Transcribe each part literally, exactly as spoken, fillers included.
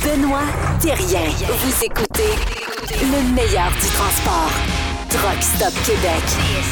Benoît Thérien. Vous écoutez le meilleur du transport. Truck Stop Québec.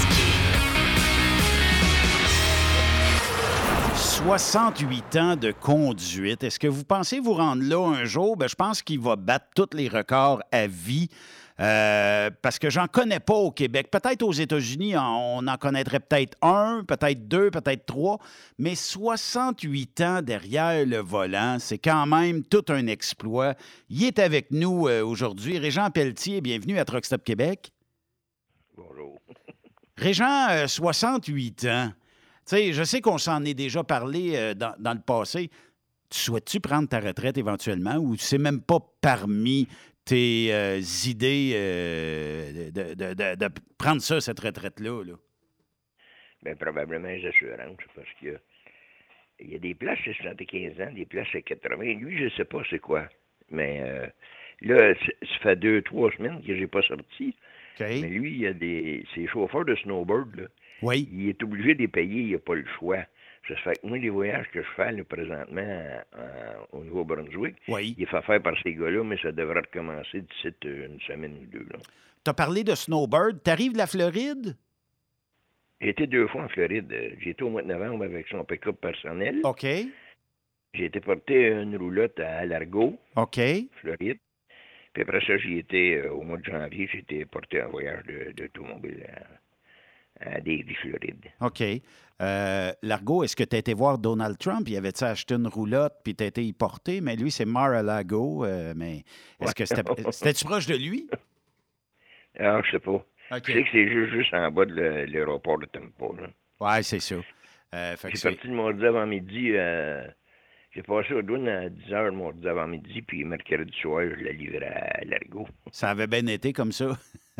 soixante-huit ans de conduite. Est-ce que vous pensez vous rendre là un jour? Ben, je pense qu'il va battre tous les records à vie. Euh, parce que j'en connais pas au Québec. Peut-être aux États-Unis, on en connaîtrait peut-être un, peut-être deux, peut-être trois, mais soixante-huit ans derrière le volant, c'est quand même tout un exploit. Il est avec nous euh, aujourd'hui. Régent Pelletier, bienvenue à Truck Stop Québec. Bonjour. Régent, euh, soixante-huit ans. Tu sais, je sais qu'on s'en est déjà parlé euh, dans, dans le passé. Tu souhaites-tu prendre ta retraite éventuellement ou c'est même pas parmi tes euh, idées euh, de, de, de, de prendre ça, cette retraite-là? Là? Bien, probablement les assurances, parce qu'il y a, il y a des places à soixante-quinze ans, des places à quatre-vingts. Lui, je ne sais pas c'est quoi. Mais euh, là, ça fait deux, trois semaines que j'ai pas sorti. Okay. Mais lui, il y a des. Ses chauffeurs de snowboard, là. Oui. Il est obligé de les payer, il n'a pas le choix. Ça fait que moi, les voyages que je fais là, présentement euh, au Nouveau-Brunswick, oui. il est fait faire par ces gars-là, mais ça devrait recommencer d'ici une semaine ou deux. Tu as parlé de snowbird. Tu arrives de la Floride? J'ai été deux fois en Floride. J'ai été au mois de novembre avec son pick-up personnel. OK. J'ai été porter une roulotte à Largo, OK. Floride. Puis après ça, j'y étais euh, au mois de janvier, j'ai été porté en voyage d'automobile à, à Davie, Floride. OK. Euh, Largo, est-ce que tu as été voir Donald Trump? Il avait-tu acheté une roulotte puis tu as été y porter? Mais lui, c'est Mar-a-Lago. Euh, mais est-ce que c'était, c'était-tu proche de lui? Ah, je sais pas. Okay. Je sais que c'est juste, juste en bas de l'aéroport de Tampa. Oui, c'est ça. Euh, j'ai c'est... parti le mardi avant-midi. Euh, j'ai passé aux douanes à dix heures le mardi avant-midi, puis mercredi soir, je l'ai livré à Largo. Ça avait bien été comme ça.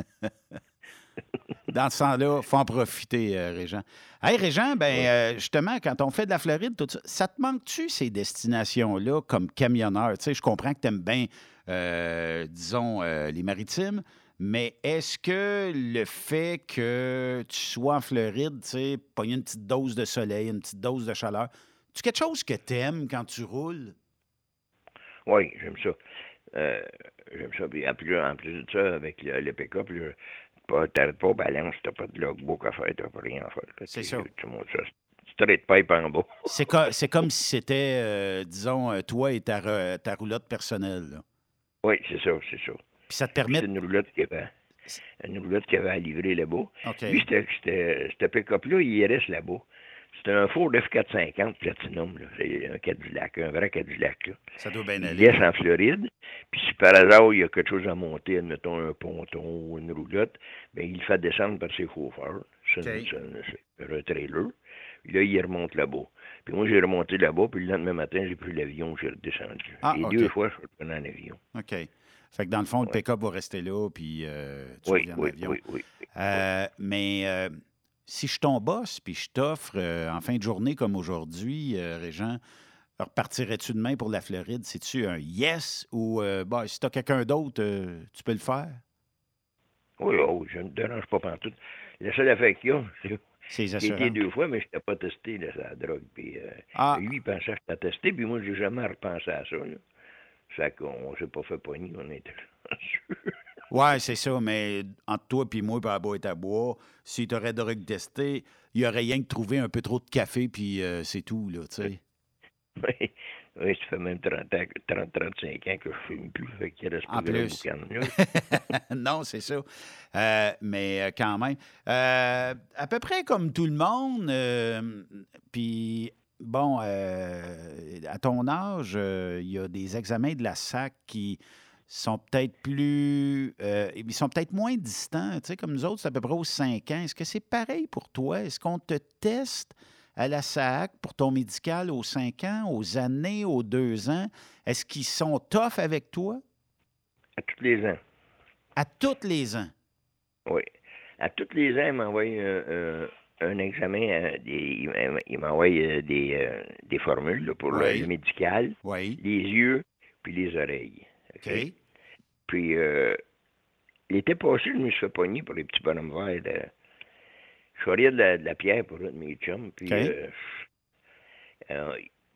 Dans ce sens-là, il faut en profiter, euh, Régent. Hey, Régent, ben, ouais. euh, justement, quand on fait de la Floride, tout ça, ça te manque-tu ces destinations-là comme camionneur? Tu sais, je comprends que tu aimes bien, euh, disons, euh, les maritimes, mais est-ce que le fait que tu sois en Floride, tu sais, pogner une petite dose de soleil, une petite dose de chaleur, tu quelque chose que tu aimes quand tu roules? Oui, j'aime ça. Euh, j'aime ça. Puis en plus, en plus de ça, avec le, le pick-up, là, t'arrêtes pas aux balances, t'as pas de logbook à faire, t'as pas rien à faire. Là, c'est ça. Tu montes ça. Straight pipe en bas. C'est, co- c'est comme si c'était, euh, disons, euh, toi et ta, re- ta roulotte personnelle. Là. Oui, c'est ça, c'est ça. Puis ça te permet... C'est une roulotte qui avait, une roulotte qui avait à livrer là-bas. Okay. Lui, c'était, c'était, ce pick-up-là, il reste là-bas. C'était un Ford F quatre cent cinquante Platinum, là. C'est un Cadillac, un vrai Cadillac, là. Ça doit bien aller. Il laisse en Floride, puis si par hasard, il y a quelque chose à monter, admettons un ponton ou une roulotte, bien, il le fait descendre par ses chauffeurs. C'est, okay. une, c'est, une, c'est un trailer. Puis là, il remonte là-bas. Puis moi, j'ai remonté là-bas, puis le lendemain matin, j'ai pris l'avion, j'ai redescendu. Ah, Et okay. deux fois, je suis retourné en avion. OK. Fait que dans le fond, ouais. le pick-up va rester là, puis euh, tu oui, reviens en oui, avion. Oui, oui, oui. Euh, mais euh, si je suis ton boss, puis je t'offre euh, en fin de journée comme aujourd'hui, euh, Régent, repartirais-tu demain pour la Floride? C'est-tu un yes ou euh, bah, si tu as quelqu'un d'autre, euh, tu peux le faire? Oui, oh, je ne me dérange pas pantoute. La seule affaire qu'il y a, c'est C'est les j'ai été deux fois, mais je n'étais pas testé, là, la drogue. Puis, euh, ah. lui, il pensait que j'étais testé, puis moi, j'ai jamais repensé à ça. Là. Fait qu'on s'est pas fait pogner, on était ouais, c'est ça, mais entre toi et moi, par boîte à bois, si tu aurais drogue testé, il n'y aurait rien que trouver un peu trop de café, puis euh, c'est tout, là, tu sais. Oui, oui, ça fait même trente, trente à trente-cinq ans que je ne fume plus, fait qu'il reste en plus plus. de boucan, non, c'est ça. Euh, mais quand même. Euh, à peu près comme tout le monde, euh, puis bon, euh, à ton âge, il euh, y a des examens de la S A C qui sont peut-être plus... Euh, ils sont peut-être moins distants. Tu sais, comme nous autres, c'est à peu près aux cinq ans. Est-ce que c'est pareil pour toi? Est-ce qu'on te teste à la S A C pour ton médical aux cinq ans, aux années, aux deux ans? Est-ce qu'ils sont tough avec toi? À tous les ans. À tous les ans? Oui. À tous les ans, il m'envoie un, un, un examen, euh, des, il m'envoie euh, des, euh, des formules là, pour oui. le, le médical, oui. les yeux puis les oreilles. OK. okay. Puis, euh, l'été passé, je me suis fait pogner pour les petits bonhommes verts. De... Je suis allé de la, de la pierre pour un de mes chums. Puis, okay. euh, euh,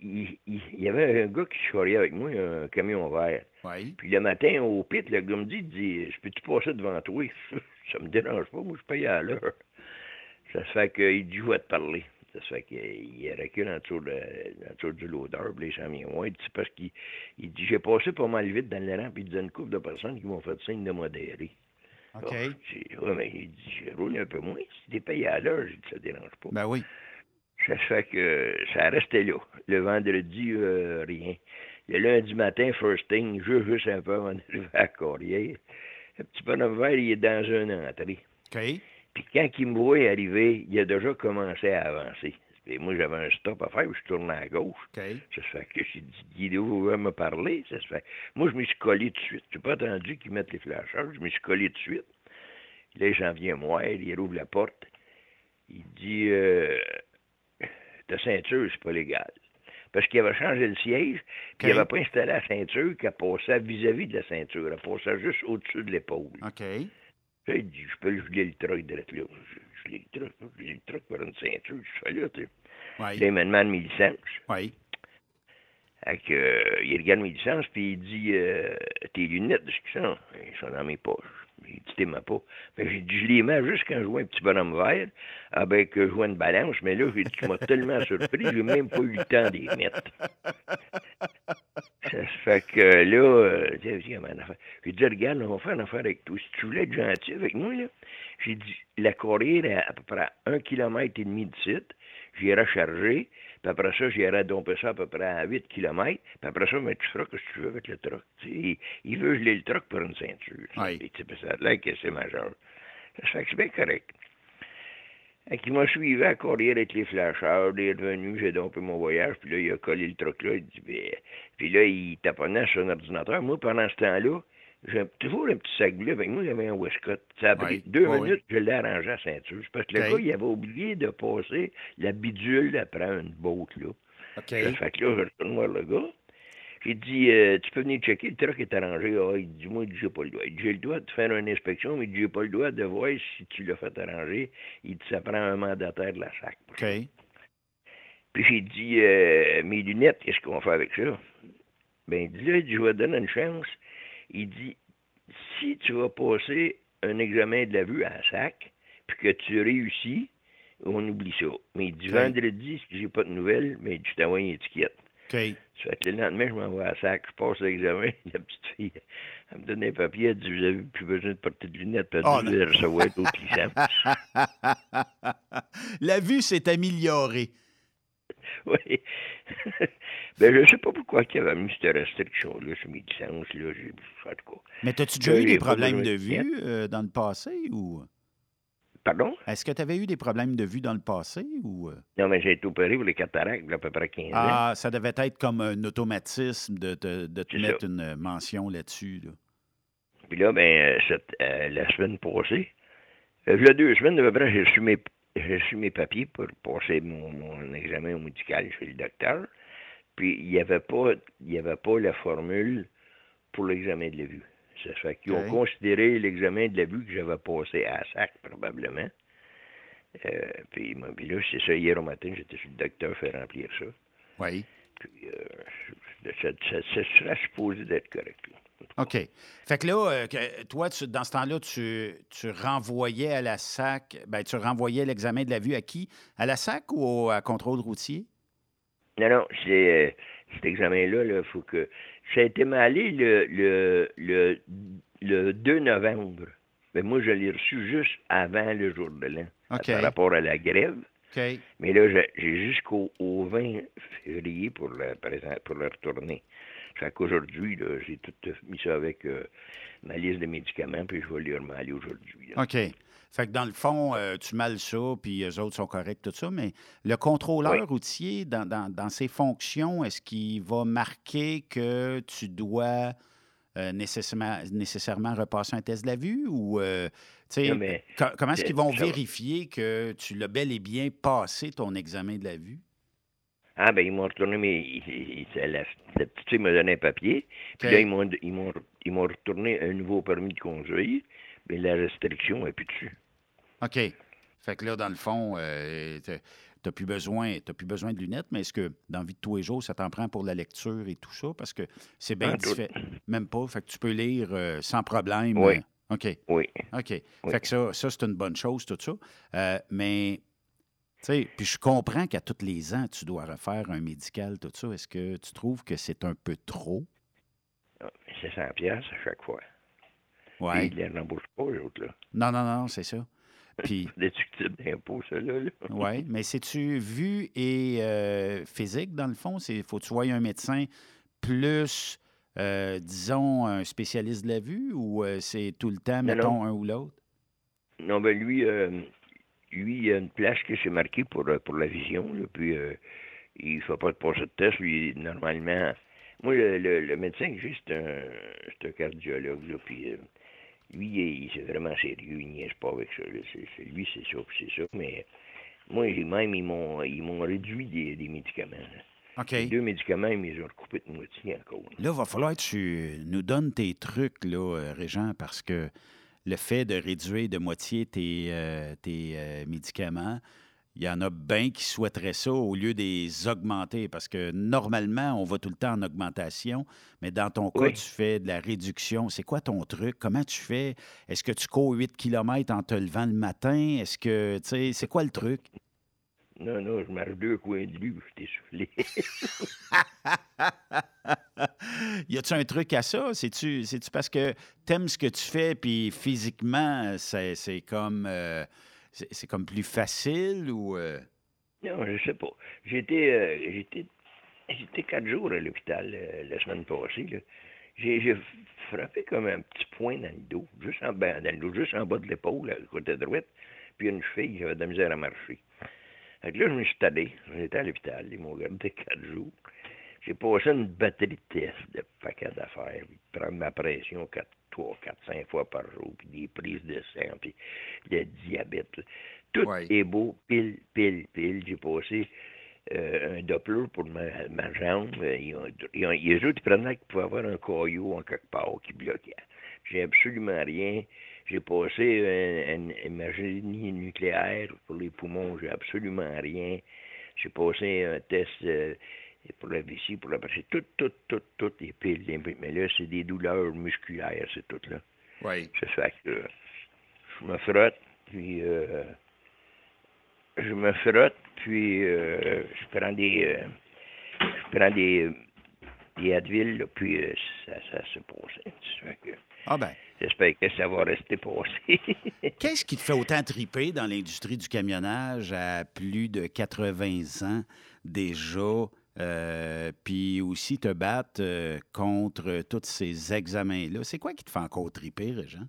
il, il, il y avait un gars qui charriait avec moi, un camion vert. Oui. Puis le matin, au pit, le gars me dit, il dit, je peux-tu passer devant toi? Ça me dérange pas, moi, je paye à l'heure. Ça se fait qu'il dit, je vais te parler. Ça se fait qu'il recule en dessous, de, en dessous du loader, puis les chamiens. Ouais, il dit, parce qu'il il dit, j'ai passé pas mal vite dans le rang, puis il dit, une couple de personnes qui m'ont fait signe de modérer. OK. Oh, j'ai, ouais, mais il dit, je roule un peu moins. Si t'es payé à l'heure, j'ai dit, ça dérange pas. Ben oui. Ça se fait que ça restait là. Le vendredi, euh, rien. Le lundi matin, first thing, juste, juste un peu avant d'arriver à Corrières. Le petit bonhomme vert, il est dans une entrée. OK. Puis quand il me voit arriver, il a déjà commencé à avancer. Et moi, j'avais un stop à faire, je tournais à gauche. OK. Ça se fait que j'ai dit, Guido, vous voulez me parler? Ça se fait. Moi, je me suis collé tout de suite. Je n'ai pas attendu qu'ils mettent les flashers. Je me suis collé tout de suite. Là, il s'en vient moi, il rouvre la porte. Il dit, euh, ta ceinture, c'est pas légal. Parce qu'il avait changé le siège, puis OK. il n'avait pas installé la ceinture qu'elle passait vis-à-vis de la ceinture. Elle passait juste au-dessus de l'épaule. OK. Là, il dit, je peux geler le truck de là. Je geler le truck, je geler le truck par une ceinture. Je fais là, tu sais. Oui. Là, il me demande mes licences. Oui. Fait que, euh, il regarde mes licences, puis il dit, euh, tes lunettes, je dis, non, ils sont dans mes poches. Il dit, t'es ma pas. Mais j'ai dit, je les mets juste quand je vois un petit bonhomme vert, avec que je vois une balance, mais là, j'ai dit, tu m'as tellement surpris, j'ai même pas eu le temps de les mettre. Ça se fait que là, euh, j'ai dit, j'ai dit, regarde, on va faire une affaire avec toi. Si tu voulais être gentil avec moi, là, j'ai dit, la Corrière est à peu près un kilomètre et demi de site, j'irai recharger, puis après ça, j'irai domper ça à peu près à huit kilomètres, puis après ça, mais tu feras ce que tu veux avec le truck. Tu sais, il, il veut geler le truck pour une ceinture. Oui. Et, tu sais, ça a l'air que c'est majeur. Ça fait que c'est bien correct. Fait qu'il m'a suivi à Corrières avec les flasheurs, il est revenu, j'ai dompé mon voyage, puis là, il a collé le truck là, il dit, ben, puis là, il taponnait sur un ordinateur. Moi, pendant ce temps-là, j'ai toujours un petit sac bleu avec moi, j'avais un Westcott. Ça a pris Oui. deux Oui, minutes, je l'ai arrangé à ceinture. C'est parce que le OK. gars, il avait oublié de passer la bidule après une botte, là. OK. Ça fait que là, je retourne voir le gars. J'ai dit, euh, tu peux venir checker, le truck est arrangé. Ah, il dit, moi, j'ai pas le droit. Il dit, j'ai le droit de faire une inspection, mais il dit, j'ai pas le droit de voir si tu l'as fait arranger. Il dit, ça prend un mandataire de la S A C. OK. Puis j'ai dit, euh, mes lunettes, qu'est-ce qu'on fait avec ça? Ben, il dit, là, il dit, je vais te donner une chance. Il dit, si tu vas passer un examen de la vue à la S A C, puis que tu réussis, on oublie ça. Mais il dit, OK. vendredi, si j'ai pas de nouvelles, mais je t'envoie une étiquette. OK. Ça fait que le lendemain, je m'envoie à la S A C, je passe l'examen, la petite fille, elle me donne un papier, elle dit, vous avez plus besoin de porter de lunettes, puis elle Oh, dit, vous allez recevoir d'autres licences. La vue s'est améliorée. Oui. Ben, je sais pas pourquoi il avait mis cette restriction-là sur mes licences, là, j'ai, en tout cas. Mais as-tu déjà Là, eu des j'ai pas problèmes besoin de de vue euh, dans le passé ou... Pardon? Est-ce que tu avais eu des problèmes de vue dans le passé ou... euh? Non, mais j'ai été opéré pour les cataractes, il y a à peu près quinze ans. Ah, ça devait être comme un automatisme de, te- de te C'est mettre ça. une mention là-dessus. Là. Puis là, ben, euh, cette, euh, la semaine passée, euh, il y a deux semaines, à peu près, j'ai reçu mes, j'ai reçu mes papiers pour passer mon, mon examen médical chez le docteur. Puis il n'y avait pas, il y avait pas la formule pour l'examen de la vue. Ça fait qu'ils OK. ont considéré l'examen de la vue que j'avais passé à la S A C, probablement. Euh, puis, moi, puis là, c'est ça, hier au matin, j'étais chez le docteur faire remplir ça. Oui. Puis euh, ça, ça, ça serait supposé d'être correct. Là. OK. Fait que là, euh, que- toi, tu- dans ce temps-là, tu, tu renvoyais à la S A C, ben, tu renvoyais l'examen de la vue à qui? À la S A C ou au à contrôle routier? Non, non, c'est, euh, cet examen-là, il faut que. Ça a été malé le, le, le, le deux novembre. Mais moi, je l'ai reçu juste avant le jour de l'an, OK. par rapport à la grève. OK. Mais là, j'ai, j'ai jusqu'au au vingt février pour le, présent, pour le retourner. Ça fait qu'aujourd'hui, là, j'ai tout mis ça avec euh, ma liste de médicaments, puis je vais les remaler aujourd'hui. Là. OK. Fait que dans le fond, euh, tu mâles ça, puis eux autres sont corrects, tout ça, mais le contrôleur Oui. routier, dans, dans, dans ses fonctions, est-ce qu'il va marquer que tu dois euh, nécessairement, nécessairement repasser un test de la vue ou, euh, tu sais, Non, mais co- comment est-ce c'est- qu'ils vont ça va. vérifier que tu l'as bel et bien passé ton examen de la vue? Ah, ben, ils m'ont retourné, mais ils- ils- ils- la, la petite fille m'a donné un papier. Puis OK. là, ils m'ont, ils, m'ont, ils m'ont retourné un nouveau permis de conduire. Mais la restriction n'est plus dessus. OK. Fait que là, dans le fond, euh, t'as- tu n'as plus besoin, t'as plus besoin de lunettes, mais est-ce que dans la vie de tous les jours, ça t'en prend pour la lecture et tout ça? Parce que c'est bien En tout. différent. Même pas. Fait que tu peux lire euh, sans problème. Oui. euh, OK. Oui. OK. Oui. Fait que ça, ça c'est une bonne chose, tout ça. Euh, mais, tu sais, puis je comprends qu'à tous les ans, tu dois refaire un médical, tout ça. Est-ce que tu trouves que c'est un peu trop? Ah, c'est cent piastres à chaque fois. Oui. Puis ils ne les remboursent pas, les autres, là. Non, non, non, c'est ça. Puis, C'est déductible d'impôt, ça, là. là. oui, mais c'est-tu vu et euh, physique, dans le fond? Il faut que tu sois un médecin plus, euh, disons, un spécialiste de la vue ou euh, c'est tout le temps, Non, mettons, non. un ou l'autre? Non, ben lui, euh, lui, il y a une place qui s'est marquée pour, euh, pour la vision, là, puis euh, il ne fait pas de passer de test, lui, normalement. Moi, le, le, le médecin que j'ai, c'est un, c'est un cardiologue, là, puis euh, lui, il, c'est vraiment sérieux, il niaise pas avec ça, là. C'est, c'est, lui, c'est ça, puis c'est ça, mais moi, j'ai même, ils m'ont, ils m'ont réduit des, des médicaments, là. OK. Les deux médicaments, ils me les ont recoupés de moitié encore. Là, il va falloir que tu nous donnes tes trucs, là, euh, Régent, parce que le fait de réduire de moitié tes, euh, tes euh, médicaments, il y en a bien qui souhaiteraient ça au lieu de les augmenter, parce que normalement, on va tout le temps en augmentation, mais dans ton cas, Oui. tu fais de la réduction. C'est quoi ton truc? Comment tu fais? Est-ce que tu cours huit kilomètres en te levant le matin? Est-ce que, tu sais, c'est quoi le truc? Non, non, je marche deux coins de rue, je t'ai soufflé. Y a-tu un truc à ça? C'est-tu, c'est-tu parce que t'aimes ce que tu fais, puis physiquement, c'est, c'est comme euh, c'est, c'est comme plus facile ou euh? Non, je sais pas. J'étais euh, j'étais j'étais quatre jours à l'hôpital euh, la semaine passée. Là. J'ai, j'ai frappé comme un petit point dans le dos, juste en bas, dans le dos, juste en bas de l'épaule, à côté droite, puis une fille, j'avais de la misère à marcher. Fait que là, je me suis allé, j'étais à l'hôpital, ils m'ont gardé quatre jours. J'ai passé une batterie de tests, de paquets d'affaires, puis de prendre ma pression quatre, trois, quatre, cinq fois par jour, puis des prises de sang, puis le diabète. Tout Ouais. est beau, pile, pile, pile. J'ai passé euh, un Doppler pour ma, ma jambe. Ils ont, ils ont, les autres, ils prenaient qu'il pouvait avoir un caillou en quelque part qui bloquait. J'ai absolument rien. J'ai passé une, une imagerie nucléaire pour les poumons, j'ai absolument rien. J'ai passé un test euh, pour la vessie, pour la pression. Tout, tout, tout, tout est pile. Mais là, c'est des douleurs musculaires, c'est tout là. Oui. Ça fait que euh, je me frotte, puis euh, je me frotte, puis euh, je prends des euh, je prends des, des Advil, là, puis euh, ça, ça se passe. Ça fait que Ah ben. j'espère que ça va rester passé. Qu'est-ce qui te fait autant triper dans l'industrie du camionnage à plus de quatre-vingts ans déjà, euh, puis aussi te battre euh, contre tous ces examens-là? C'est quoi qui te fait encore triper, Régent?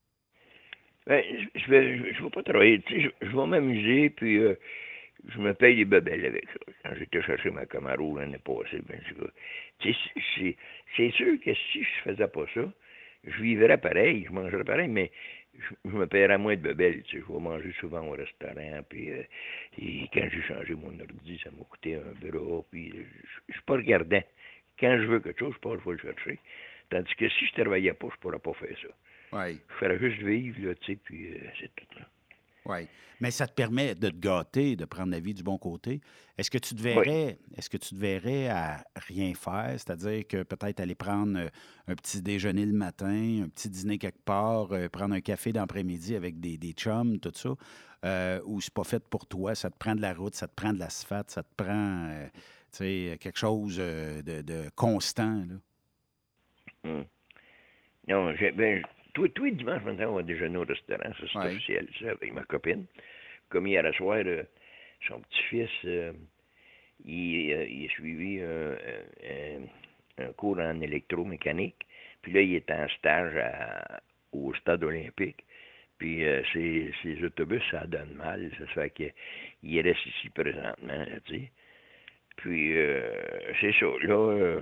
Ben, je je vais, je, je vais pas travailler, tu sais, je, je vais m'amuser, puis euh, je me paye des bebelles avec ça. Quand j'étais chercher ma Camaro l'année passée, ben, je, tu sais, c'est, c'est sûr que si je faisais pas ça, je vivrais pareil, je mangerais pareil, mais je, je me paierais moins de bebelles, tu sais, je vais manger souvent au restaurant, puis euh, et quand j'ai changé mon ordi, ça m'a coûté un bras, puis je, je suis pas regardant. Quand je veux quelque chose, je pense que je vais le chercher. Tandis que si je travaillais pas, je pourrais pas faire ça. Oui. Je ferais juste vivre, là, tu sais, puis euh, c'est tout, là. Oui. Mais ça te permet de te gâter, de prendre la vie du bon côté. Est-ce que tu te verrais, est-ce que tu te verrais à rien faire? C'est-à-dire que peut-être aller prendre euh, un petit déjeuner le matin, un petit dîner quelque part, euh, prendre un café d'après-midi avec des, des chums, tout ça, euh, ou c'est pas fait pour toi, ça te prend de la route, ça te prend de l'asphalte, ça te prend euh, tu sais, quelque chose euh, de, de constant, là. Hum. Non, j'ai, ben, tous tous les dimanches maintenant, on va déjeuner au restaurant, ça c'est Ouais. officiel, ça, avec ma copine. Comme hier à soir, euh, son petit-fils, euh, il, euh, il a suivi un, un, un cours en électromécanique, puis là, il est en stage à- au stade olympique. Puis euh, ses, ses autobus, ça donne mal, ça fait qu'il reste ici présentement, tu sais. Puis, euh, c'est ça, là, euh,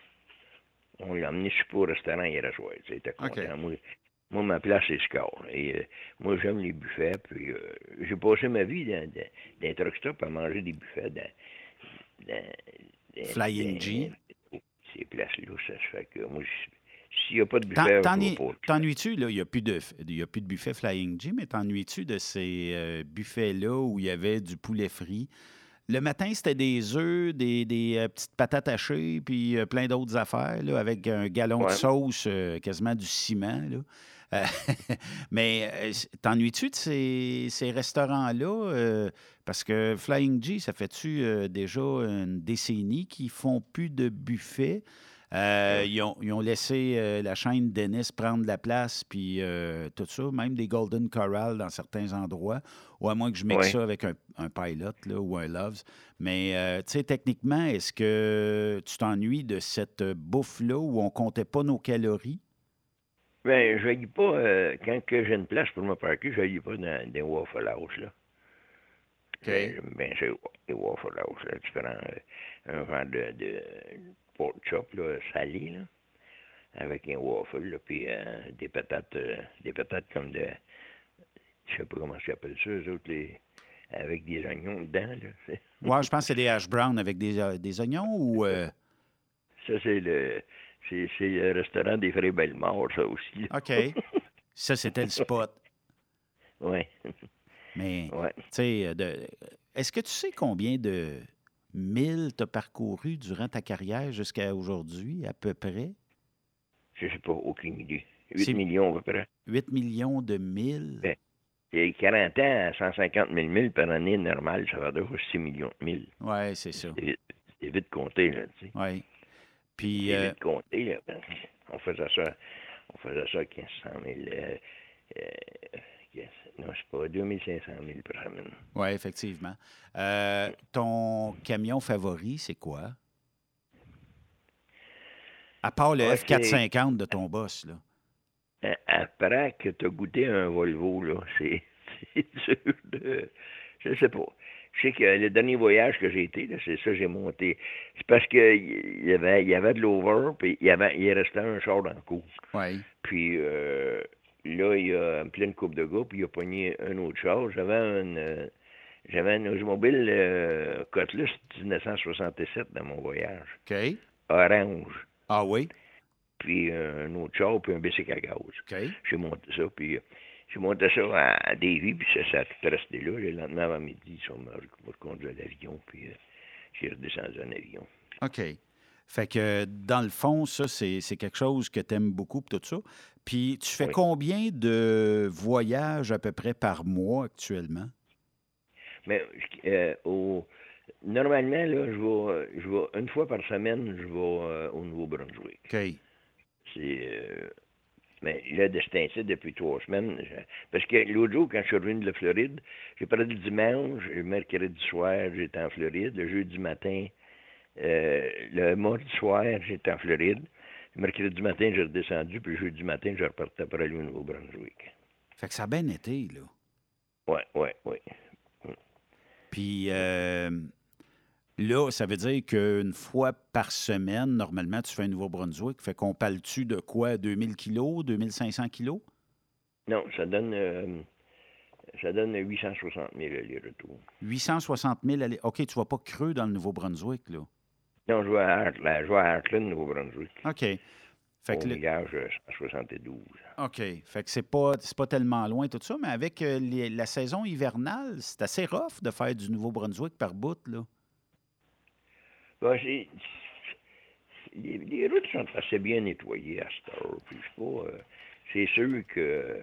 on l'a emmené super au restaurant hier soir, tu sais, il était content. OK. Moi, moi, ma place, c'est Score. Et euh, moi, j'aime les buffets, puis euh, j'ai passé ma vie dans, dans, dans un truck stop à manger des buffets dans, dans, dans, Flying dans- G. dans ces places-là, ça se fait que moi, je- S'il n'y a pas de T'en- buffet, je t'ennuies- vais pas. T'ennuies-tu, là, il n'y a, plus de f- il y a plus de buffet Flying J, mais t'ennuies-tu de ces euh, buffets-là où il y avait du poulet frit? Le matin, c'était des œufs, des, des, euh, petites patates hachées, puis euh, plein d'autres affaires, là, avec un gallon de Ouais. sauce, euh, quasiment du ciment, là. Euh, mais euh, s- t'ennuies-tu de ces, ces restaurants-là? Euh, parce que Flying J, ça fait-tu euh, déjà une décennie qu'ils font plus de buffets? Euh, Ouais. ils, ont, ils ont laissé euh, la chaîne Dennis prendre la place, puis euh, tout ça, même des Golden Corral dans certains endroits, ou à moins que je mixe Ouais. ça avec un, un Pilot là, ou un Loves. Mais, euh, tu sais, techniquement, est-ce que tu t'ennuies de cette bouffe-là où on comptait pas nos calories? Ben, je ne pas, euh, quand que j'ai une place pour me parquer, je ne pas dans des Waffle House, là. Euh, J'aime bien ça, les Waffle House, là. Tu prends euh, un genre de, de pork chop, là, salé, là, avec un waffle, là, puis euh, des patates, euh, des patates comme de, je sais pas comment ça s'appelle ça, eux autres, les, avec des oignons dedans, là. c'est- Ouais, je pense que c'est des hash browns avec des, euh, des oignons ou... euh, Ça, c'est le, c'est, c'est le restaurant des Frères Bellemare, ça aussi, là. OK. Ça, c'était le spot. Ouais, Mais, ouais. tu sais, euh, de- est-ce que tu sais combien de milles tu as parcouru durant ta carrière jusqu'à aujourd'hui, à peu près? Je sais pas, aucune idée. C'est- huit millions, à peu près. huit millions de milles? Ben, Et quarante ans à cent cinquante mille milles par année normale, ça va devoir six millions de milles. Oui, c'est ça. C'est vite, c'est vite compté, là, tu sais. Oui. Puis, C'est euh, vite compté, là. parce qu'on faisait ça, on faisait ça à quinze cent mille. Euh, euh, quinze non, c'est pas deux mille cinq cents milles par semaine. oui, effectivement. Euh, ton camion favori, c'est quoi? À part le Ouais, F quatre c'est- cinquante de ton boss, là. Euh, Après que tu as goûté un Volvo, là, c'est c'est dur de. Je sais pas. Je sais que le dernier voyage que j'ai été, là, c'est ça, j'ai monté. C'est parce qu'il y avait, il y avait de l'over, puis il y avait, il restait un char dans le cours. Oui. Puis euh, là, il y a pleine coupe de gars, puis il a pogné un autre char. J'avais un, euh, j'avais un automobile euh, Cutlass dix-neuf cent soixante-sept dans mon voyage. OK. Orange. Ah oui? Puis euh, un autre char, puis un bicycle à gaz. OK. J'ai monté ça, puis euh, j'ai monté ça à, à Davy, puis ça, ça a tout resté là. Le lendemain avant midi, ils sont me reconduits à l'avion, puis euh, j'ai redescendu en avion. OK. Fait que, dans le fond, ça, c'est c'est quelque chose que tu aimes beaucoup, pis tout ça. Puis, tu fais Oui. combien de voyages à peu près par mois actuellement? Mais euh, au, normalement, là, je vais, je vais une fois par semaine, je vais euh, au Nouveau-Brunswick. OK. C'est. euh, mais là, de ce temps-ci, depuis trois semaines, je- parce que l'autre jour, quand je suis revenu de la Floride, j'ai parlé le dimanche, le mercredi soir, j'étais en Floride, le jeudi matin, euh, le mardi soir, j'étais en Floride, le mercredi matin, j'ai redescendu, puis le jeudi matin, je repartais pour aller au Nouveau-Brunswick. Fait que ça a bien été, là. Ouais, ouais, ouais. Puis, euh, là, ça veut dire qu'une fois par semaine, normalement, tu fais un Nouveau-Brunswick. Fait qu'on parle-tu de quoi? deux mille kilos, deux mille cinq cents kilos? Non, ça donne, euh, ça donne huit cent soixante mille aller-retour. huit cent soixante mille aller. OK, tu vas pas creux dans le Nouveau-Brunswick, là. Non, je vais à Heartland, je vais à Heartland, Nouveau-Brunswick. OK. Fait que Au le- millage euh, cent soixante-douze. OK. Fait que c'est pas, c'est pas tellement loin, tout ça, mais avec euh, les- la saison hivernale, c'est assez rough de faire du Nouveau-Brunswick par bout, là. Ben, c'est- les, les routes sont assez bien nettoyées à cette heure. Puis c'est pas. euh, c'est sûr que.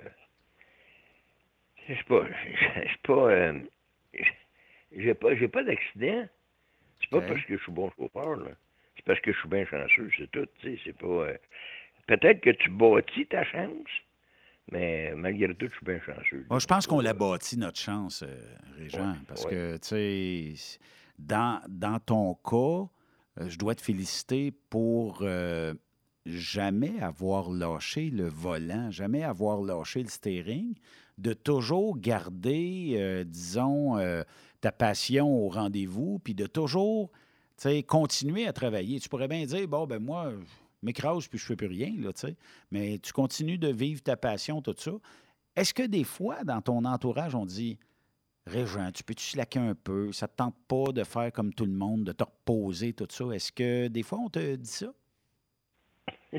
C'est pas. C'est pas. euh, j'ai pas, j'ai pas d'accident. C'est pas OK. parce que je suis bon chauffeur, là. C'est parce que je suis bien chanceux, c'est tout. Tu sais, c'est pas. euh, peut-être que tu bâtis ta chance, mais malgré tout, je suis bien chanceux. Moi, je pense qu'on l'a l'a bâti, notre chance, euh, Régent, Ouais, parce ouais. que, tu sais, dans, dans ton cas, euh, je dois te féliciter pour euh, jamais avoir lâché le volant, jamais avoir lâché le steering, de toujours garder, euh, disons, euh, ta passion au rendez-vous, puis de toujours, tu sais, continuer à travailler. Tu pourrais bien dire, bon, ben moi, je m'écrase puis je fais plus rien, là, tu sais, mais tu continues de vivre ta passion, tout ça. Est-ce que des fois, dans ton entourage, on dit Régent, tu peux-tu slacker un peu? Ça ne te tente pas de faire comme tout le monde, de te reposer, tout ça. Est-ce que des fois, on te dit ça?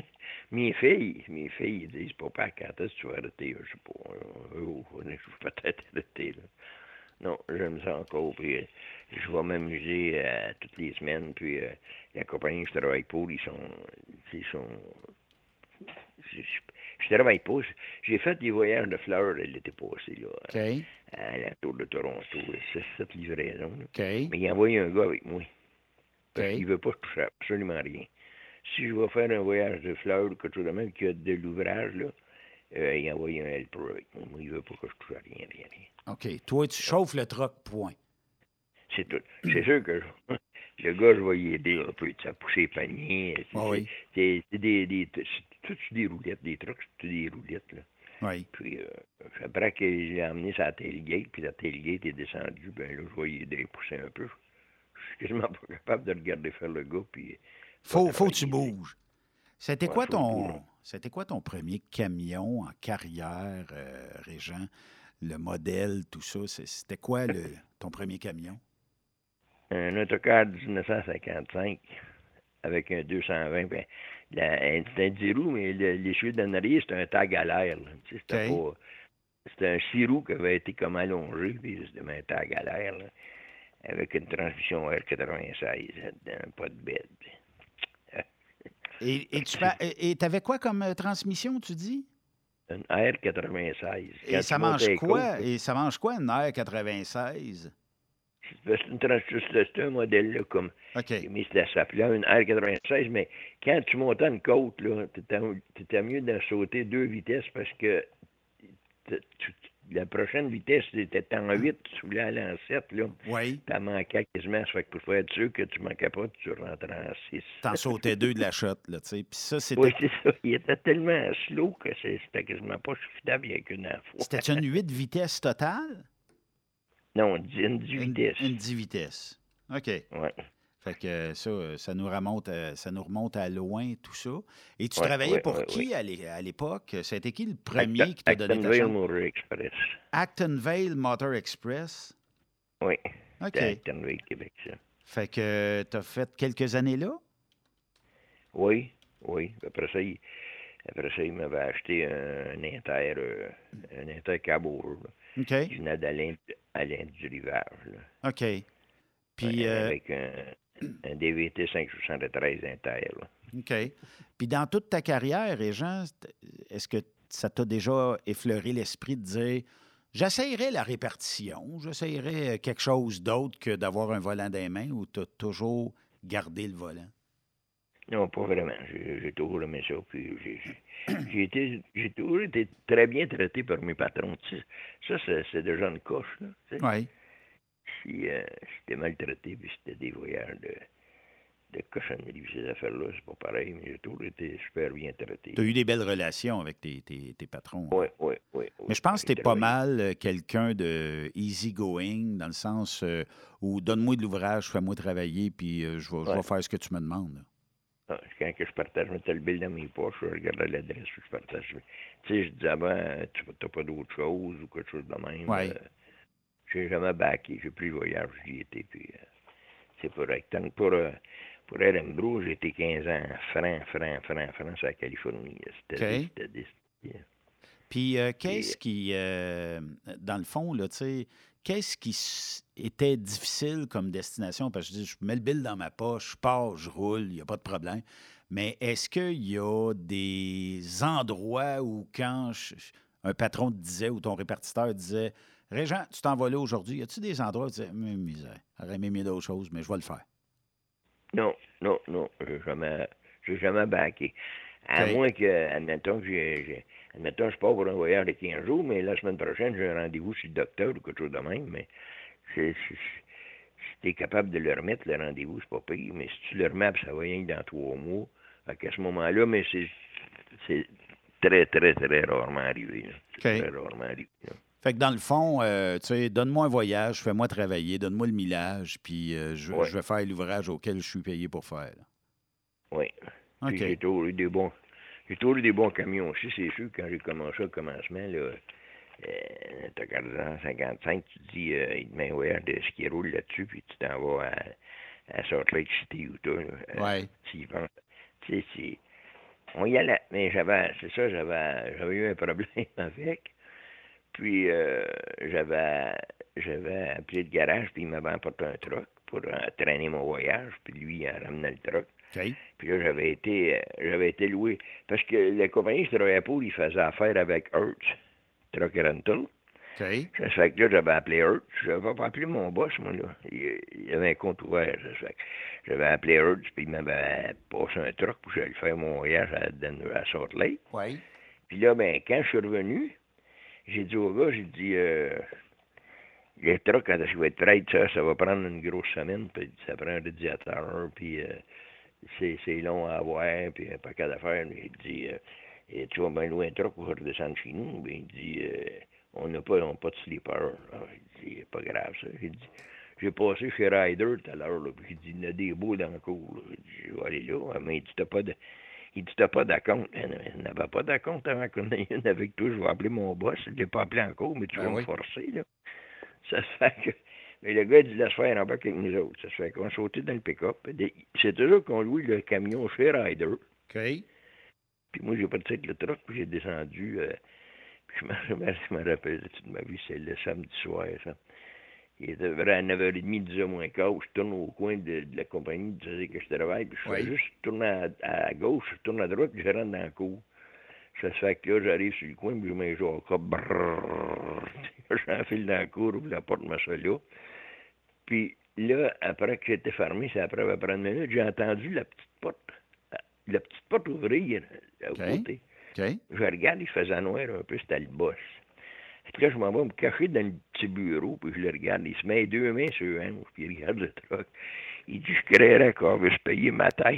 mes filles, mes filles, ils disent, papa, quand est-ce que tu vas arrêter? Je sais pas, euh, je vais peut-être arrêter, là. Non, j'aime ça encore, puis euh, je vais m'amuser euh, toutes les semaines, puis euh, la compagnie que je travaille pour, ils sont, ils sont, je, je, je travaille pas, j'ai fait des voyages de fleurs l'été passé, là, OK. à la tour de Toronto, c'est cette livraison, là. OK. Mais il a envoyé un gars avec moi, parce OK. qu'il veut pas toucher absolument rien. Si je vais faire un voyage de fleurs ou quelque chose de même, qu'il y a de l'ouvrage, là, euh, il a envoyé un helper avec moi. Moi, il veut pas que je touche à rien, rien, rien. OK. Toi, tu chauffes le truck, point. C'est tout. C'est sûr que je- le gars, je vais y aider un peu, à pousser les paniers. C'est, Ah oui. c'est, c'est des, des, c'est tout des roulettes, des trucks, c'est tout des roulettes, là. Oui. Puis, euh, après que j'ai emmené sa tailgate, puis la tailgate est descendue, ben là, je vais y aider à pousser un peu. Je suis quasiment pas capable de regarder faire le gars, puis... Faut, faut que tu bouges. C'était Ouais, quoi faut que je ton bouge. c'était quoi ton premier camion en carrière, euh, Régent? Le modèle, tout ça, c'est- c'était quoi le, ton premier camion? Un autocar dix-neuf cent cinquante-cinq avec un deux cent vingt. Ben, la, un- c'était un dix roues, mais le- l'essieu d'en arrière, c'était un tag à l'air, là. Tu sais, c'était OK. pas... C'était un six roues qui avait été comme allongé, puis c'était un tag à l'air, là, avec une transmission R quatre-vingt-seize, là-dedans, pas de bête. Et et tu pa- et t'avais quoi comme euh, transmission, tu dis? Une R quatre-vingt-seize. Et Quand ça tu montais mange les quoi? côtes, Et ça mange quoi une R quatre-vingt-seize? c'est une transmission, c'était un modèle, là, comme... OK. Mais ça s'appelait une R quatre-vingt-seize, mais quand tu montais une côte, là, t'étais, t'étais mieux de sauter deux vitesses parce que t- tu- la prochaine vitesse était en huit, tu voulais aller en sept, là. Oui. T'en manquais quasiment, ça fait que pour faire être sûr que tu manquais pas, tu rentrais en six. T'en sautais deux de la shot, là, tu sais. Puis ça, c'était. Oui, c'est ça. Il était tellement slow que c'est- c'était quasiment pas suffisable avec une fois. C'était une huit vitesses totale? Non, une, une dix Une, vitesses. une dix vitesses. OK. Ouais. Fait que euh, ça, euh, ça nous remonte, à- ça nous remonte à loin, tout ça. Et tu Ouais, travaillais ouais, pour ouais, qui ouais. à l'é- à l'époque? C'était qui le premier Acton- qui t'a donné ta Actonville chance? Motor Express. Actonville Motor Express. Oui. OK. C'était Actonville, Québec, ça. Fait que tu as fait quelques années là? Oui, oui. Après ça, il, après ça, il m'avait acheté un, un Inter, euh, un Inter Cabot, là, OK. qui venait d'Alain, Alain du Rivage, là. OK. Puis, Ouais, euh, avec un, un D V T cinq soixante-treize Inter, là. OK. Puis dans toute ta carrière, Régent, est-ce que ça t'a déjà effleuré l'esprit de dire j'essayerais la répartition, j'essayerais quelque chose d'autre que d'avoir un volant dans les mains ou tu as toujours gardé le volant? Non, pas vraiment. J'ai, j'ai toujours aimé ça. Puis j'ai, j'ai, j'ai été, j'ai toujours été très bien traité par mes patrons. Tu sais, ça, c'est, c'est déjà une coche, là. Tu sais. Oui. Si euh, j'étais maltraité, puis c'était des voyages de, de cochonneries, puis ces affaires-là, c'est pas pareil, mais j'ai toujours été super bien traité. Tu as eu des belles relations avec tes, tes, tes patrons. Oui, oui, oui. Mais je pense que tu es pas mal euh, quelqu'un de easy going, dans le sens euh, où donne-moi de l'ouvrage, fais-moi travailler, puis euh, je vais je vais Ouais. faire ce que tu me demandes. là. Ah, quand que je partage, je mettais le bill dans mes poches, je regardais l'adresse, puis je partage. Tu sais, je disais avant, tu n'as pas d'autre chose ou quelque chose de même. Ouais. Euh, j'ai jamais backé, j'ai pris le voyage, j'y étais, puis euh, c'est correct. Tant que pour, euh, pour R M Bro, j'ai été quinze ans franc, franc, franc, franc, sur la Californie. C'était OK. des, c'était des, yeah. Puis euh, qu'est-ce qui, euh, dans le fond, là, tu sais, qu'est-ce qui s- était difficile comme destination? Parce que je dis, je mets le bill dans ma poche, je pars, je roule, il n'y a pas de problème. Mais est-ce qu'il y a des endroits où quand je- un patron te disait ou ton répartiteur disait Régent, tu t'en vas là aujourd'hui, y a-tu des endroits où tu disais Hum, misère, j'aurais aimé mieux d'autres choses, mais je vais le faire? Non, non, non, j'ai jamais, j'ai jamais backé. À OK. moins que, admettons que j'ai, j'ai- admettons, je pars pour un voyage de quinze jours, mais la semaine prochaine, j'ai un rendez-vous chez le docteur ou quelque chose de même, mais c'est, c'est- si tu es capable de le remettre, le rendez-vous, c'est pas pire, mais si tu le remets, puis ça va rien que dans trois mois, fait qu'à ce moment-là, mais c'est, c'est très, très, très rarement arrivé, là. C'est OK. très rarement arrivé, là. Fait que dans le fond, euh, tu sais, donne-moi un voyage, fais-moi travailler, donne-moi le millage, puis euh, je, Ouais. je vais faire l'ouvrage auquel je suis payé pour faire. là. Oui. Puis OK. j'ai toujours eu des bons. J'ai toujours eu des bons camions aussi, c'est sûr. Quand j'ai commencé au commencement, là, euh, t'as quarante cinquante-cinq, tu te dis, euh, il te met un voyage de ski roule là-dessus, puis tu t'en vas à, à Salt Lake City, Utah. Là. Euh, Ouais. tu y penses. Tu sais, c'est. On y allait, mais j'avais, c'est ça, j'avais, j'avais eu un problème avec. Puis, euh, j'avais, j'avais appelé le garage, puis il m'avait apporté un truck pour euh, traîner mon voyage, puis lui, il a ramené le truck. OK. Puis là, j'avais été, euh, j'avais été loué. Parce que la compagnie que je travaillais pour, il faisait affaire avec Hertz, Truck Rental. OK. Ça fait que là, j'avais appelé Hertz. J'avais pas appelé mon boss, moi, là. Il, il y avait un compte ouvert. Ça fait que j'avais appelé Hertz, puis il m'avait passé un truck pour que j'allais faire mon voyage à, Denver, à Salt Lake. Oui. Puis là, ben, quand je suis revenu, j'ai dit au gars, j'ai dit, euh, le truck, quand je vais être prêt, ça, ça va prendre une grosse semaine, puis ça prend un radiateur, puis euh, c'est, c'est long à avoir, puis un paquet d'affaires. Il dit, euh, et tu vas bien loin un truck pour redescendre chez nous. Puis il dit, euh, on n'a pas, on pas de sleeper. Alors, il dit, pas grave, ça. Il dit, j'ai passé chez Ryder tout à l'heure, là, puis il dit, il y en a des beaux dans le cours. Là. Il dit, je vais aller là, mais il dit, t'as pas de... Il dit, t'as pas d'acompte. Il n'avait pas d'acompte avant qu'on ait une avec toi. Je vais appeler mon boss. Je ne l'ai pas appelé encore, mais tu Ben vas oui. me forcer, là. Ça se fait que... Mais le gars, il dit, laisse faire en bas avec nous autres. Ça se fait qu'on sautait dans le pick-up. C'est toujours qu'on loue le camion chez Ryder. OK. Puis moi, j'ai parti avec le truck, puis j'ai descendu. Euh, puis je me, je me rappelle toute ma vie, c'est le samedi soir, ça. Il était vrai à neuf heures trente, dix heures moins quart, je tourne au coin de, de la compagnie, tu sais que je travaille, puis je fais Oui. juste tourner à, à gauche, je tourne à droite, puis je rentre dans le cours. Ça se fait que là, j'arrive sur le coin, puis je mets un jour au brrrr. J'enfile dans le cours, ouvre la porte, je là. Puis là, après que j'étais fermé, c'est après à prendre une minute, j'ai entendu la petite porte, la petite porte ouvrir à OK. côté. OK. Je regarde, il faisait noir un peu, c'était le boss. Puis là, je m'en vais me cacher dans le petit bureau, puis je le regarde. Il se met deux mains sur le hanche, puis il regarde le truck. Il dit, je créerais qu'on veut se payer ma tête.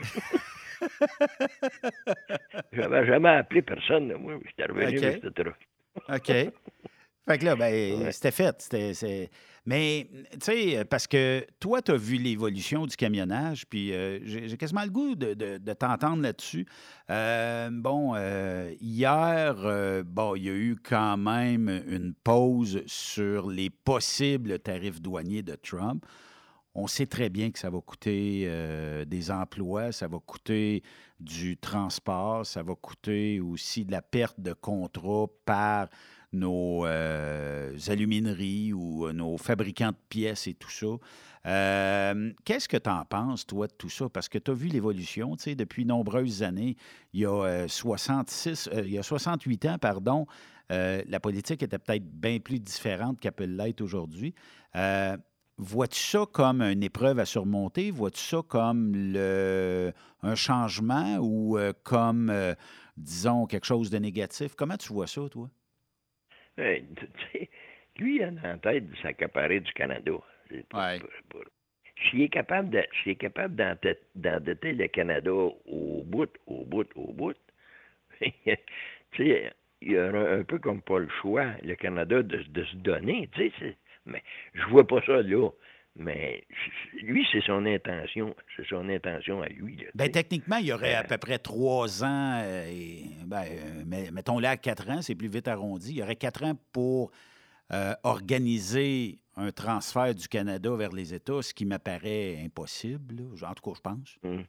J'avais jamais appelé personne, là, moi. J'étais revenu OK. avec ce truck. OK. Fait que là, ben, Ouais. c'était fait. C'était, c'est... Mais, tu sais, parce que toi, tu as vu l'évolution du camionnage, puis euh, j'ai, j'ai quasiment le goût de, de- de t'entendre là-dessus. Euh, bon, euh, hier, euh, bon, il y a eu quand même une pause sur les possibles tarifs douaniers de Trump. On sait très bien que ça va coûter euh, des emplois, ça va coûter du transport, ça va coûter aussi de la perte de contrats par nos euh, alumineries ou euh, nos fabricants de pièces et tout ça. Euh, qu'est-ce que tu en penses, toi, de tout ça? Parce que tu as vu l'évolution, tu sais, depuis nombreuses années. Il y a euh, soixante-six, euh, il y a soixante-huit ans, pardon, euh, la politique était peut-être bien plus différente qu'elle peut l'être aujourd'hui. Euh, Vois-tu ça comme une épreuve à surmonter? Vois-tu ça comme le, un changement ou euh, comme, euh, disons, quelque chose de négatif? Comment tu vois ça, toi? Ouais, tu sais, lui, il a en tête de s'accaparer du Canada. C'est pas- Ouais. pas- pas- S'il est capable de, s'il est capable d'endett- d'endetter le Canada au bout, au bout, au bout, tu sais, il y a un, un peu comme pas le choix, le Canada, de, de se donner, tu sais, c'est- mais je vois pas ça là. Mais lui, c'est son intention. C'est son intention à lui. Là, Bien, tu sais. techniquement, il y aurait à Euh, peu près trois ans, euh, et, ben, euh, mais- mettons-le à quatre ans, c'est plus vite arrondi. Il y aurait quatre ans pour euh, organiser un transfert du Canada vers les États, ce qui m'apparaît impossible, là. En tout cas, je pense. hum.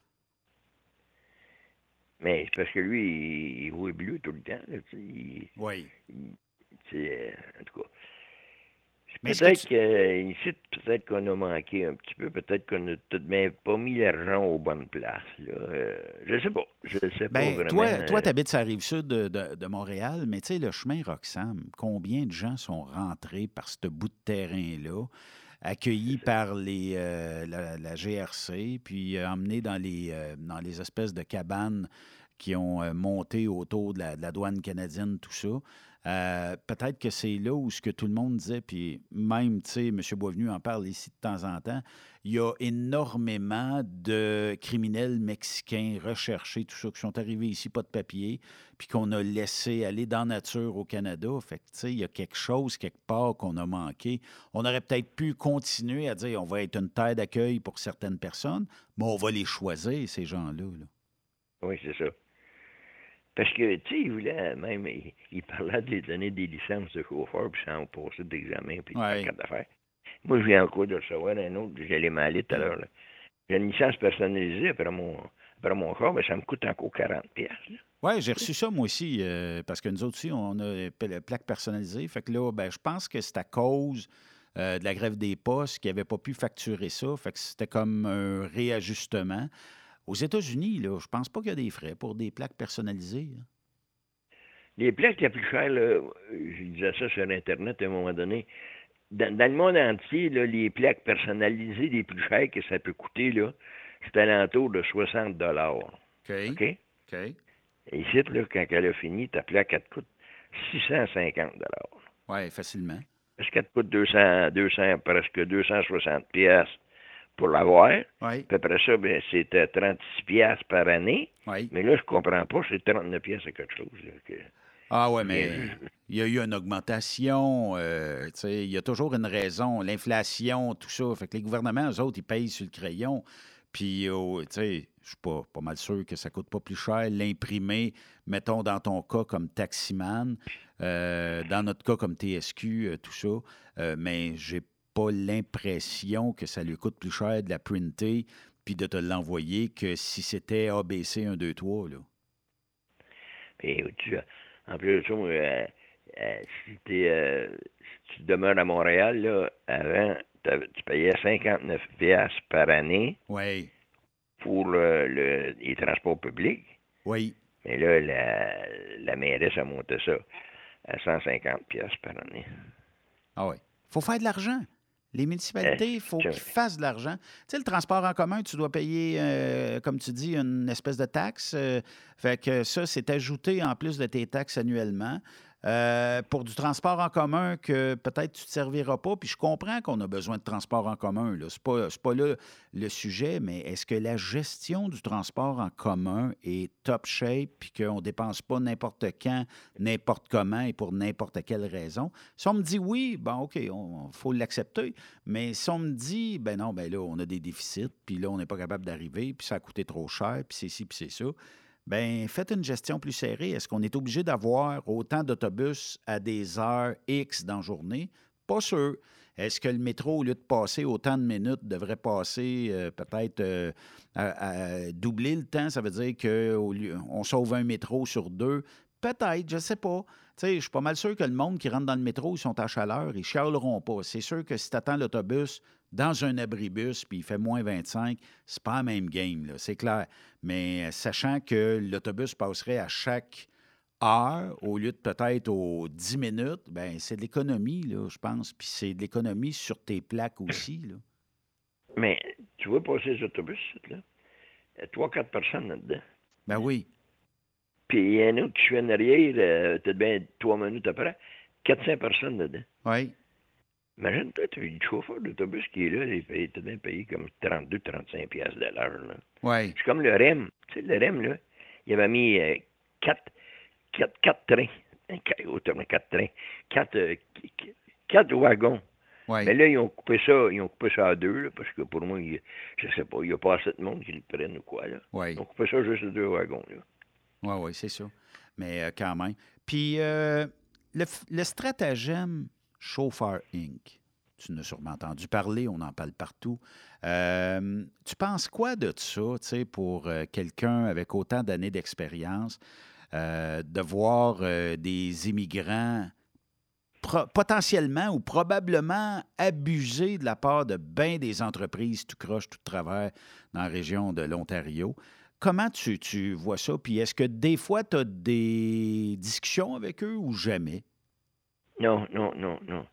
Mais c'est parce que lui, il, il voit bleu tout le temps. Là, tu sais, il- Oui. il- tu sais, euh, en tout cas. Mais est-ce que Peut-être tu- qu'ici, peut-être qu'on a manqué un petit peu, peut-être qu'on n'a tout de même pas mis l'argent aux bonnes places. Là. Euh, je sais pas. Je sais pas Ben, vraiment. toi, toi, euh, tu habites sur la rive sud de, de- de Montréal, mais tu sais, le chemin Roxham, combien de gens sont rentrés par ce bout de terrain-là, accueillis par les, euh, la, la G R C, puis euh, emmenés dans les, euh, dans les espèces de cabanes qui ont euh, monté autour de la, de la douane canadienne, tout ça. Euh, peut-être que c'est là où ce que tout le monde disait, puis même, tu sais, M. Boisvenu en parle ici de temps en temps, il y a énormément de criminels mexicains recherchés, tout ça, qui sont arrivés ici, pas de papier, puis qu'on a laissé aller dans la nature au Canada. Fait que, tu sais, il y a quelque chose, quelque part, qu'on a manqué. On aurait peut-être pu continuer à dire on va être une terre d'accueil pour certaines personnes, mais on va les choisir, ces gens-là. là. Oui, c'est ça. Parce que, tu sais, il voulait même, il, il parlait de les donner des licences de chauffeur, puis sans passer d'examen, puis de Ouais. paquet d'affaires. Moi, je viens en cours de recevoir un autre, j'allais m'aller tout à l'heure. Là. J'ai une licence personnalisée après mon, Après mon char, ben, ça me coûte encore quarante piastres. Oui, j'ai reçu ça moi aussi, euh, parce que nous autres aussi, on a la plaque personnalisée. Fait que là, ben, je pense que c'est à cause euh, de la grève des postes qu'ils n'avaient pas pu facturer ça. Fait que c'était comme un réajustement. Aux États-Unis, là, je pense pas qu'il y a des frais pour des plaques personnalisées. Là. Les plaques les plus chères, là, je disais ça sur Internet à un moment donné, dans, dans le monde entier, là, les plaques personnalisées les plus chères que ça peut coûter, là, c'est alentour de soixante dollars. OK. OK? OK. Et ici, là, quand elle a fini, ta plaque, elle te coûte six cent cinquante dollars. Oui, facilement. Parce qu'elle te coûte deux cents, deux cents, presque deux cent soixante piastres pour l'avoir. Oui. Puis après ça, ben, c'était trente-six piastres par année. Oui. Mais là, je comprends pas, c'est trente-neuf piastres à quelque chose. Là, que... Ah oui, mais il y a eu une augmentation. Euh, il y a toujours une raison. L'inflation, tout ça. Fait que les gouvernements, eux autres, ils payent sur le crayon. Puis, oh, tu sais, je suis pas, pas mal sûr que ça coûte pas plus cher l'imprimer, mettons, dans ton cas, comme taximan, euh, dans notre cas, comme T S Q, euh, tout ça. Euh, mais j'ai pas l'impression que ça lui coûte plus cher de la printer puis de te l'envoyer que si c'était A B C un, deux, trois, là. Et tu, en plus de ça, euh, euh, si, euh, si tu demeures à Montréal, là, avant, tu payais cinquante-neuf piastres par année. Oui. Pour le, le, les transports publics. Oui. Mais là, la, la mairesse a monté ça à cent cinquante piastres par année. Ah oui. Il faut faire de l'argent. Les municipalités, il faut qu'ils fassent de l'argent. Tu sais, le transport en commun, tu dois payer, euh, comme tu dis, une espèce de taxe. Euh, fait que ça, c'est ajouté en plus de tes taxes annuellement. Euh, pour du transport en commun que peut-être tu ne te serviras pas. Puis je comprends qu'on a besoin de transport en commun. Ce n'est pas, c'est pas là le sujet, mais est-ce que la gestion du transport en commun est top shape puis qu'on ne dépense pas n'importe quand, n'importe comment et pour n'importe quelle raison? Si on me dit oui, bon, OK, il faut l'accepter. Mais si on me dit, ben non, ben là, on a des déficits, puis là, on n'est pas capable d'arriver, puis ça a coûté trop cher, puis c'est ci, puis c'est ça. Bien, faites une gestion plus serrée. Est-ce qu'on est obligé d'avoir autant d'autobus à des heures X dans la journée? Pas sûr. Est-ce que le métro, au lieu de passer autant de minutes, devrait passer euh, peut-être euh, à, à doubler le temps? Ça veut dire qu'on sauve un métro sur deux? Peut-être, je ne sais pas. Tu sais, je suis pas mal sûr que le monde qui rentre dans le métro, ils sont à chaleur, ils ne chialeront pas. C'est sûr que si tu attends l'autobus dans un abribus puis il fait moins vingt-cinq, c'est pas la même game, là, c'est clair. Mais sachant que l'autobus passerait à chaque heure au lieu de peut-être aux dix minutes, ben c'est de l'économie, là, je pense. Puis c'est de l'économie sur tes plaques aussi, là. Mais tu vois passer les autobus, là? Il y a trois, quatre personnes là-dedans. Ben oui. Puis il y en a qui suit en arrière, euh, peut-être bien trois minutes après, quatre cents personnes là-dedans. Oui. Imagine-toi, tu as le chauffeur d'autobus qui est là, il est peut-être bien payé comme trente-deux, trente-cinq piastres de l'heure. Oui. C'est comme le R E M. Tu sais, le R E M, là, il avait mis euh, quatre, quatre, quatre trains. Autrement, quatre trains. Quatre, euh, quatre wagons. Oui. Mais là, ils ont coupé ça, ils ont coupé ça à deux, là, parce que pour moi, il, je sais pas, il n'y a pas assez de monde qui le prenne ou quoi, là. Oui. Ils ont coupé ça juste à deux wagons, là. Oui, oui, c'est ça. Mais euh, quand même. Puis, euh, le, le stratagème Chauffeur Incorporé, tu en as sûrement entendu parler, on en parle partout. Euh, tu penses quoi de ça, tu sais, pour euh, quelqu'un avec autant d'années d'expérience, euh, de voir euh, des immigrants pro- potentiellement ou probablement abusés de la part de bien des entreprises tout croche, tout de travers dans la région de l'Ontario? Comment tu, tu vois ça? Puis est-ce que des fois, tu as des discussions avec eux ou jamais? Non, non, non, non.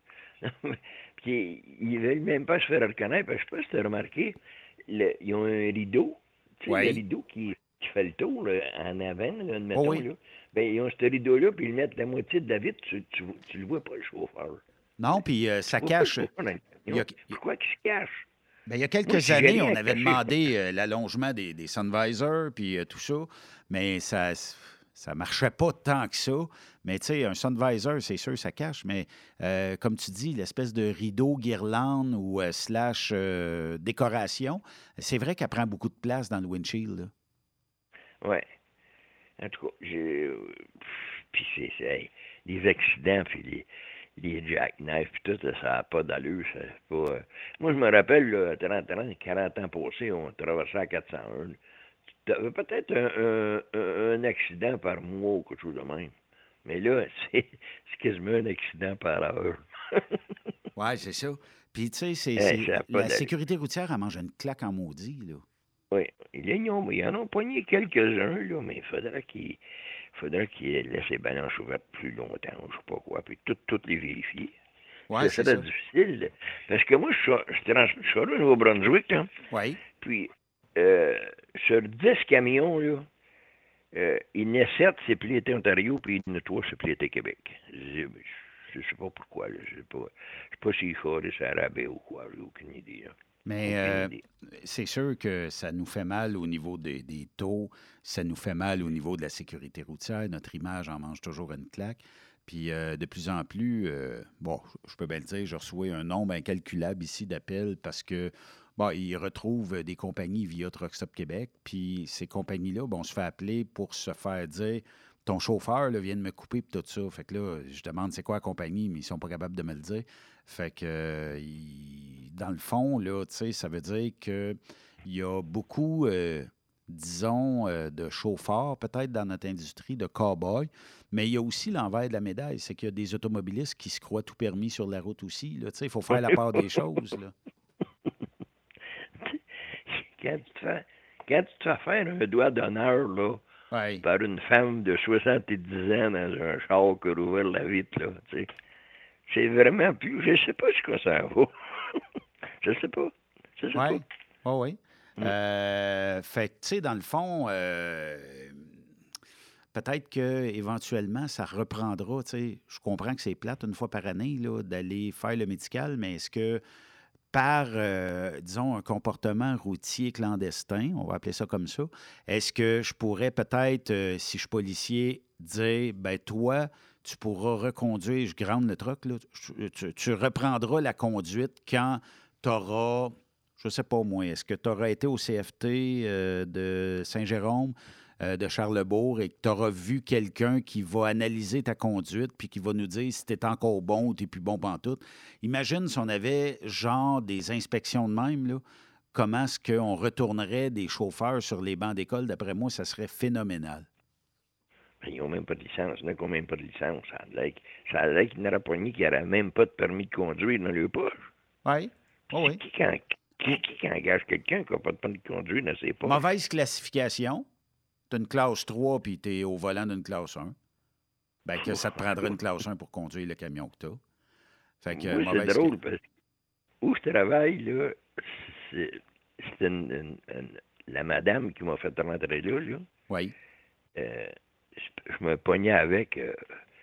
Puis ils veulent même pas se faire reconnaître, parce que je sais pas si tu as remarqué, le, ils ont un rideau, tu sais, Oui. le rideau qui, qui fait le tour là, en avant, là, admettons, Oh oui. là. Ben, ils ont ce rideau-là, puis ils mettent la moitié de la vitre, tu, tu, tu le vois pas, le chauffeur. Non, puis euh, ça Tu vois pas le cache. chauffeur dans le Il y a- camion. Pourquoi qu'il se cache? Bien, il y a quelques Moi, si j'ai années, rien on à avait cacher. demandé euh, l'allongement des, des Sunvisors, puis euh, tout ça, mais ça ça marchait pas tant que ça. Mais tu sais, un Sunvisor, c'est sûr, ça cache, mais euh, comme tu dis, l'espèce de rideau, guirlande ou euh, slash euh, décoration, c'est vrai qu'elle prend beaucoup de place dans le windshield, là. Oui. En tout cas, j'ai... Puis c'est, c'est les accidents, puis les, les jackknives, puis tout, là, ça n'a pas d'allure. Ça, c'est pas, euh... Moi, je me rappelle, là, trente, trente, quarante ans passés, on traversait à quatre cent un. tu avais peut-être un, un, un accident par mois ou quelque chose de même. Mais là, c'est, c'est quasiment un accident par heure. Oui, c'est ça. Puis, tu sais, c'est, Hey, c'est, ça a pas la d'allure. sécurité routière, elle mange une claque en maudit, là. Oui, ils en ont, ils en ont pogné quelques-uns, là, mais il faudrait qu'ils faudrait qu'ils laissent les balances ouvertes plus longtemps, je sais pas quoi, puis toutes toutes les vérifier. Oui, Ce c'est serait ça. difficile, parce que moi, je suis je trans- je suis allé au Nouveau-Brunswick, là, Oui. puis euh, sur dix camions, là, euh, il y en a sept, c'est Piété Ontario, puis il y en a trois, c'est Piété Québec. Je, je sais pas pourquoi, là, je sais pas, je sais pas s'il faudrait ça rabais ou quoi, j'ai aucune idée, là. Mais Aucune euh, idée. c'est sûr que ça nous fait mal au niveau des, des taux, ça nous fait mal au niveau de la sécurité routière. Notre image en mange toujours une claque. Puis euh, de plus en plus, euh, bon, je peux bien le dire, je reçois un nombre incalculable ici d'appels parce que, bon, ils retrouvent des compagnies via Truck Stop Québec. Puis ces compagnies-là, bon, on se fait appeler pour se faire dire ton chauffeur là, vient de me couper puis tout ça. Fait que là, je demande c'est quoi la compagnie, mais ils sont pas capables de me le dire. Fait que, euh, il- dans le fond, là, tu sais, ça veut dire qu'il y a beaucoup, euh, disons, euh, de chauffeurs, peut-être dans notre industrie, de cow-boys, mais il y a aussi l'envers de la médaille, c'est qu'il y a des automobilistes qui se croient tout permis sur la route aussi. Là, tu sais, il faut faire la part des choses. Là. Quand tu te fais, quand tu te fais faire un doigt d'honneur, là, Ouais. par une femme de soixante-dix ans dans un char qui rouvre la vitre, là, tu sais. C'est vraiment plus. Je sais pas ce que ça vaut. Je sais pas. Je sais Oui, pas. oui, oui. Mm. Euh, fait que, tu sais, dans le fond, euh, peut-être qu'éventuellement, ça reprendra. Tu sais, je comprends que c'est plate une fois par année là, d'aller faire le médical, mais est-ce que par, euh, disons, un comportement routier clandestin, on va appeler ça comme ça, est-ce que je pourrais peut-être, euh, si je suis policier, dire, ben toi, tu pourras reconduire, je grande le truck, là, tu, tu- tu reprendras la conduite quand tu auras, je ne sais pas moi, est-ce que tu auras été au C F T euh, de Saint-Jérôme, euh, de Charlesbourg, et que tu auras vu quelqu'un qui va analyser ta conduite puis qui va nous dire si tu es encore bon ou tu n'es plus bon pantoute. Imagine si on avait genre des inspections de même, là, comment est-ce qu'on retournerait des chauffeurs sur les bancs d'école? D'après moi, ça serait phénoménal. Ben, ils n'ont même pas de licence. Il n'y en a qui n'ont même pas de licence. Ça a l'air ça a l'air qu'il n'y en aurait pas ni qui n'aurait même pas de permis de conduire dans le poche. Oui, oui, oui. Qui, qui, qui, qui, qui engage quelqu'un qui n'a pas de permis de conduire dans ses poches? Mauvaise classification. Tu as une classe trois puis tu es au volant d'une classe un. Bien, que ça te prendrait une classe un pour conduire le camion que tu as. Fait que, Moi, c'est mauvaise drôle parce que où je travaille, là, c'est, c'est une, une, une- la madame qui m'a fait rentrer là, là. Oui. Euh, je, je me pognais avec, euh,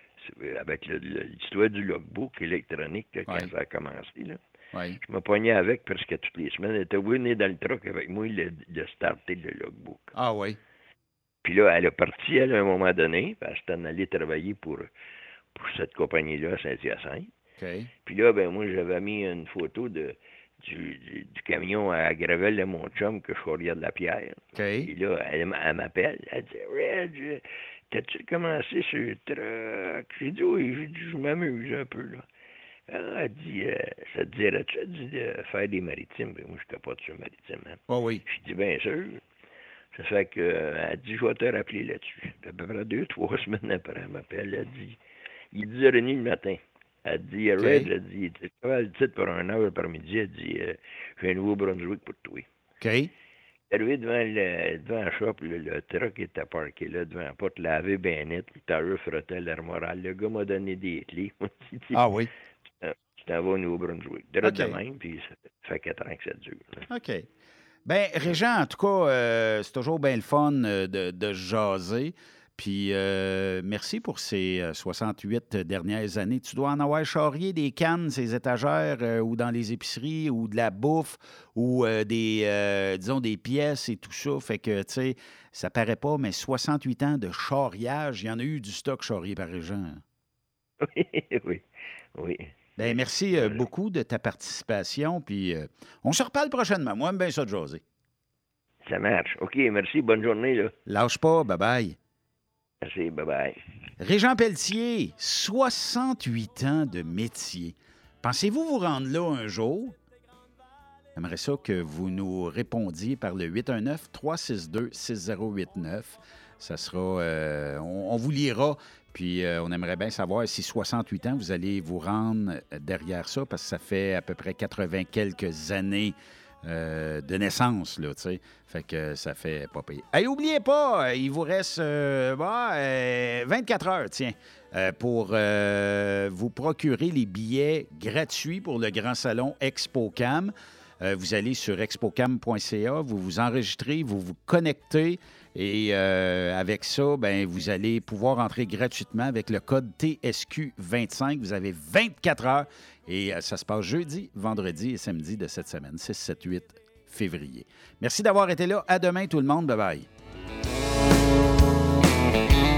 avec le- le- l'histoire du logbook électronique là, quand Ouais. ça a commencé. Là. Oui. Je me pognais avec presque toutes les semaines. Elle était venue dans le truck avec moi de, de starter le logbook. Ah oui. Puis là, elle est partie, elle, à un moment donné, parce qu'elle s'en allait travailler pour, pour cette compagnie-là à Saint-Hyacinthe. OK. Puis là, ben moi, j'avais mis une photo de, du, du, du camion à Gravel de mon chum que je charriais de la pierre. OK. Et là, elle, m- elle m'appelle. Elle dit Reg, t'as-tu commencé sur le truck? J'ai dit oui, j'ai dit je m'amuse un peu là. Ah, elle dit euh, ça te dirait-tu elle dit, de faire des maritimes? Ben, moi, je capote sur le maritime. Hein. Oh oui. Je dis bien sûr. Ça fait que euh, elle dit je vais te rappeler là-dessus. À peu près deux, trois semaines après, elle m'appelle. Elle dit il est dix heures trente le matin. Elle dit, Red, elle dit, tu travailles le titre pour un heure par midi. Elle dit, euh, j'ai un Nouveau-Brunswick pour toi. OK. Arrivé devant le, devant le shop, le, le truck était parké là, devant la porte, lavé bien net, le tailleur frottait l'armoire. Le gars m'a donné des clés. Ah oui. Tu t'en vas au Nouveau-Brunswick. De OK. de même, puis ça fait quatre ans que ça dure. Là. OK. Bien, Régent, en tout cas, euh, c'est toujours bien le fun euh, de, de jaser. Puis, euh, merci pour ces euh, soixante-huit dernières années. Tu dois en avoir charrié des cannes, ces étagères, euh, ou dans les épiceries, ou de la bouffe, ou euh, des, euh, disons, des pièces et tout ça. Fait que, tu sais, ça paraît pas, mais soixante-huit ans de charriage, il y en a eu du stock charrié par Régent. Oui, oui, oui. Bien, merci euh, beaucoup de ta participation. Puis, euh, on se reparle prochainement. Moi, j'aime bien ça de jaser. Ça marche. OK, merci. Bonne journée. Là. Lâche pas. Bye-bye. Merci. Bye-bye. Régent Pelletier, soixante-huit ans de métier. Pensez-vous vous rendre là un jour? J'aimerais ça que vous nous répondiez par le huit un neuf, trois six deux, six zéro huit neuf. Ça sera... Euh, on, on vous lira, puis euh, on aimerait bien savoir si soixante-huit ans, vous allez vous rendre derrière ça, parce que ça fait à peu près quatre-vingts quelques années euh, de naissance, là, tu sais. Fait que ça fait pas pire. Hey, oubliez pas, il vous reste euh, bah, euh, vingt-quatre heures, tiens, euh, pour euh, vous procurer les billets gratuits pour le Grand Salon ExpoCam. Euh, vous allez sur expocam point c a, vous vous enregistrez, vous vous connectez et euh, avec ça, ben, vous allez pouvoir entrer gratuitement avec le code T S Q vingt-cinq. Vous avez vingt-quatre heures et euh, ça se passe jeudi, vendredi et samedi de cette semaine, six, sept, huit février. Merci d'avoir été là. À demain tout le monde. Bye bye.